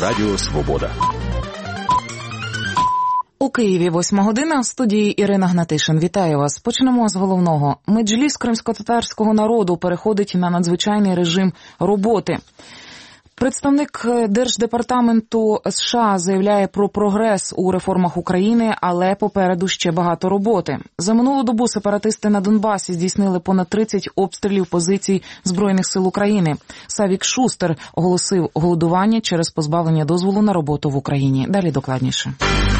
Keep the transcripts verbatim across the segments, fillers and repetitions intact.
Радіо Свобода. У Києві восьма година, в студії Ірина Гнатишин. Вітаю вас. Почнемо з головного. Меджліс кримськотатарського народу переходить на надзвичайний режим роботи. Представник Держдепартаменту США заявляє про прогрес у реформах України, але попереду ще багато роботи. За минулу добу сепаратисти на Донбасі здійснили понад тридцять обстрілів позицій Збройних сил України. Савік Шустер оголосив голодування через позбавлення дозволу на роботу в Україні. Далі докладніше.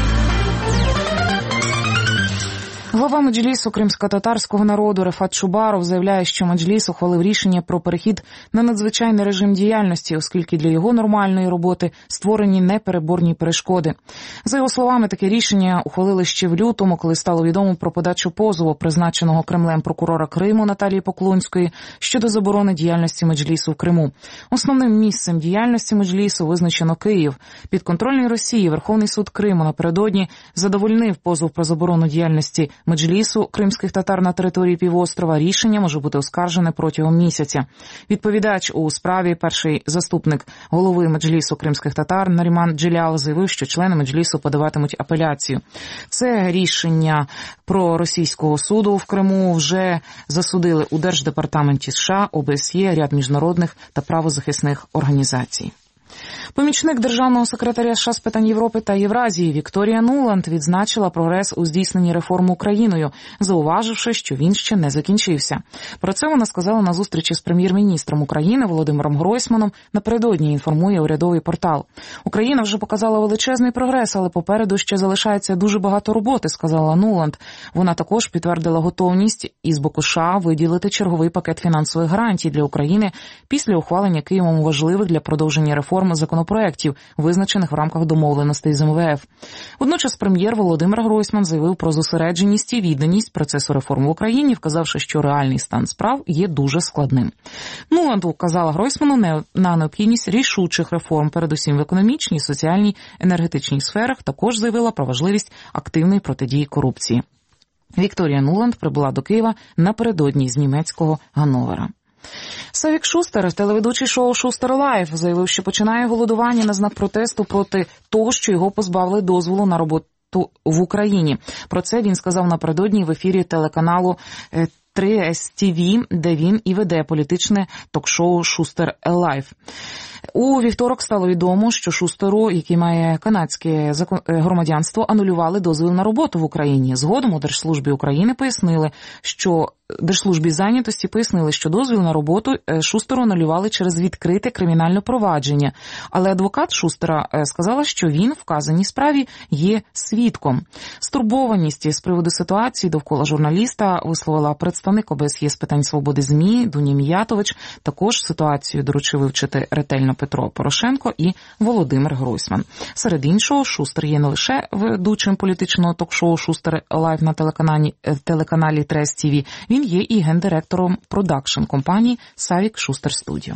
Глава Меджлісу кримськотатарського народу Рефат Чубаров заявляє, що Меджліс ухвалив рішення про перехід на надзвичайний режим діяльності, оскільки для його нормальної роботи створені непереборні перешкоди. За його словами, таке рішення ухвалили ще в лютому, коли стало відомо про подачу позову, призначеного Кремлем прокурора Криму Наталії Поклонської, щодо заборони діяльності Меджлісу в Криму. Основним місцем діяльності Меджлісу визначено Київ. Підконтрольний Росії Верховний суд Криму напередодні задовольнив позов про заборону діяльності Меджлісу кримських татар на території півострова. Рішення може бути оскаржене протягом місяця. Відповідач у справі, перший заступник голови Меджлісу кримських татар Наріман Джелял, заявив, що члени Меджлісу подаватимуть апеляцію. Це рішення про російського суду в Криму вже засудили у Держдепартаменті США, О Б С Є, ряд міжнародних та правозахисних організацій. Помічник державного секретаря США з питань Європи та Євразії Вікторія Нуланд відзначила прогрес у здійсненні реформ Україною, зауваживши, що він ще не закінчився. Про це вона сказала на зустрічі з прем'єр-міністром України Володимиром Гройсманом. Напередодні інформує урядовий портал. Україна вже показала величезний прогрес, але попереду ще залишається дуже багато роботи, сказала Нуланд. Вона також підтвердила готовність із боку США виділити черговий пакет фінансових гарантій для України після ухвалення Києвом важливих для продовження реформ законопроєктів, визначених в рамках домовленостей з Ем Ве Еф. Водночас прем'єр Володимир Гройсман заявив про зосередженість і відданість процесу реформ в Україні, вказавши, що реальний стан справ є дуже складним. Нуланд указала Гройсману на необхідність рішучих реформ, передусім в економічній, соціальній, енергетичній сферах, також заявила про важливість активної протидії корупції. Вікторія Нуланд прибула до Києва напередодні з німецького Ганновера. Савік Шустер, телеведучий шоу «Шустер Лайф», заявив, що починає голодування на знак протесту проти того, що його позбавили дозволу на роботу в Україні. Про це він сказав напередодні в ефірі телеканалу три Ес Ті Ві, де він і веде політичне ток-шоу «Шустер Лайф». У вівторок стало відомо, що Шустеру, який має канадське громадянство, анулювали дозвіл на роботу в Україні. Згодом у Держслужбі України пояснили, що Держслужбі зайнятості пояснили, що дозвіл на роботу Шустеру анулювали через відкрите кримінальне провадження. Але адвокат Шустера сказала, що він в вказаній справі є свідком. Стурбованість з приводу ситуації довкола журналіста висловила представник О Б С Є з питань свободи ЗМІ Дуня Міятович. Також ситуацію доручив вивчити ретельно Петро Порошенко і Володимир Гройсман. Серед іншого, Шустер є не лише ведучим політичного ток-шоу «Шустер Лайф» на телеканалі, телеканалі три Ес Ті Ві. Він є і гендиректором продакшн компанії «Савік Шустер Студіо».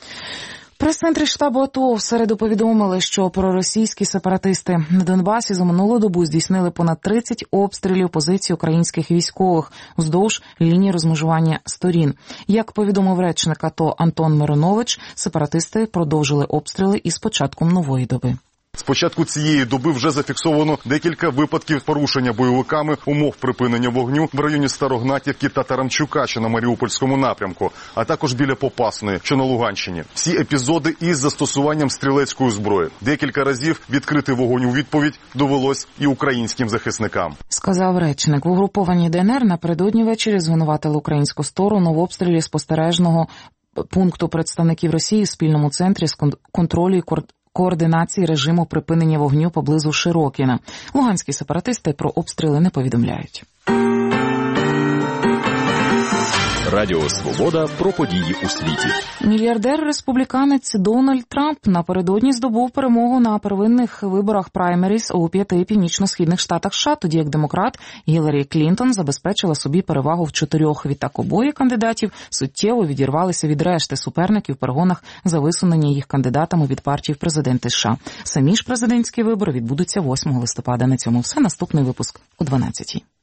В прес-центрі штабу АТО в середу повідомили, що проросійські сепаратисти на Донбасі за минулу добу здійснили понад тридцять обстрілів позицій українських військових уздовж лінії розмежування сторін. Як повідомив речник АТО Антон Миронович, сепаратисти продовжили обстріли із початком нової доби. З початку цієї доби вже зафіксовано декілька випадків порушення бойовиками умов припинення вогню в районі Старогнатівки та Тарамчука, що на Маріупольському напрямку, а також біля Попасної, що на Луганщині. Всі епізоди із застосуванням стрілецької зброї. Декілька разів відкрити вогонь у відповідь довелось і українським захисникам. Сказав речник. В угрупованій Де Ен Ер напередодні ввечері звинуватили українську сторону в обстрілі спостережного пункту представників Росії в спільному центрі з контролю і координації режиму припинення вогню поблизу Широкіна. Луганські сепаратисти про обстріли не повідомляють. Радіо Свобода про події у світі. Мільярдер-республіканець Дональд Трамп напередодні здобув перемогу на первинних виборах праймеріс у п'яти північно-східних штатах США, тоді як демократ Гіларі Клінтон забезпечила собі перевагу в чотирьох. Відтак обоє кандидатів суттєво відірвалися від решти суперників в перегонах за висунення їх кандидатами від партії в президенти США. Самі ж президентські вибори відбудуться восьмого листопада. На цьому все. Наступний випуск о дванадцятій.